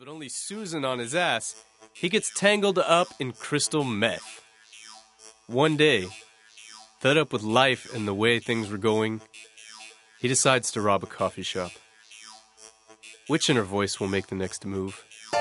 but only Susan on his ass, he gets tangled up in crystal meth. One day, fed up with life and the way things were going, he decides to rob a coffee shop. Which inner voice will make the next move?